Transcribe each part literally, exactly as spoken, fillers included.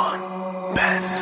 آرمان بند.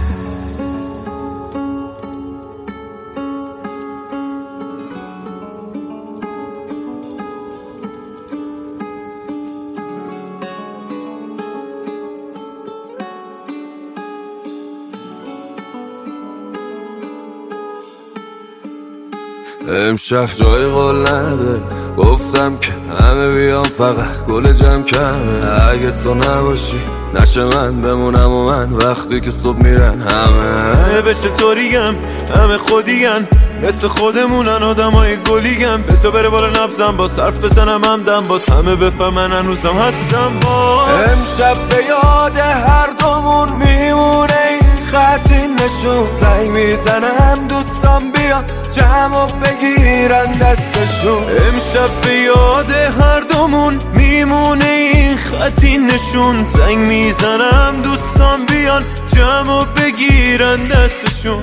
امشب جای قول نده، گفتم که همه بیام فقط گل جمع کمه. اگه تو نباشی نشه من بمونم و من وقتی که صبح میرن همه بشه طوریم همه خودیگن مثل خودمونن آدم های گلیگن. بسا بره بالا نبزم با صرف بزنم همدم با همه بفهمن هنوزم هستم با. امشب به یاد هر دومون میمونه این خطی نشون. زنگ میزنم دوستان بیان جمع و بگیرن دستشون. امشب به یاد هر دومون میمونه این خطی نشون. زنگ میزنم دوستان بیان جمع و بگیرن دستشون.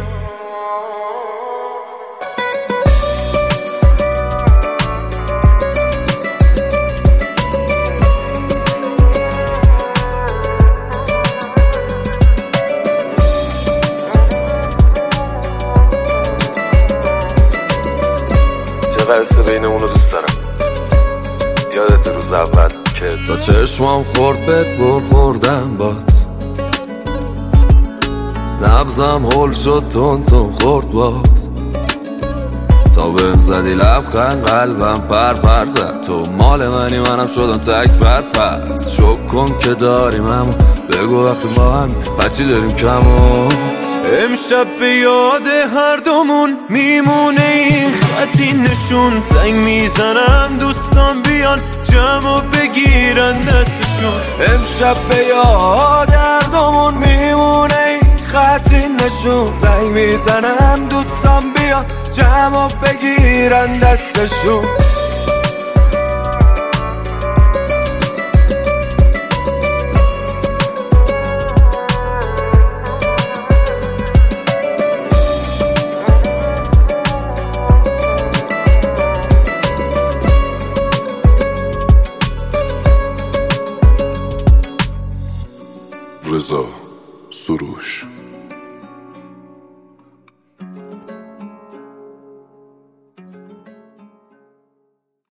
چه قصه بین اونو دوست دارم. یادت روز اول که تا چشمام خورد بهت بر خوردم بات. نبزم هل شد تون تون خورد باز. تا بهم زدی لبخند قلبم پر پر زد. تو مال منی منم شدم تک پر پس. شک کن که داریم اما بگو وقتی با هم بچی داریم کمو. امشب به یاد هر دومون میمونه این خطی نشون. زنگ میزنم دوستان بیان جمع و بگیرن دستشون. امشب به یاد هر دومون میمونه این خطی نشون. زنگ میزنم دوستان بیان جمع و بگیرن دستشون. رضا سروش.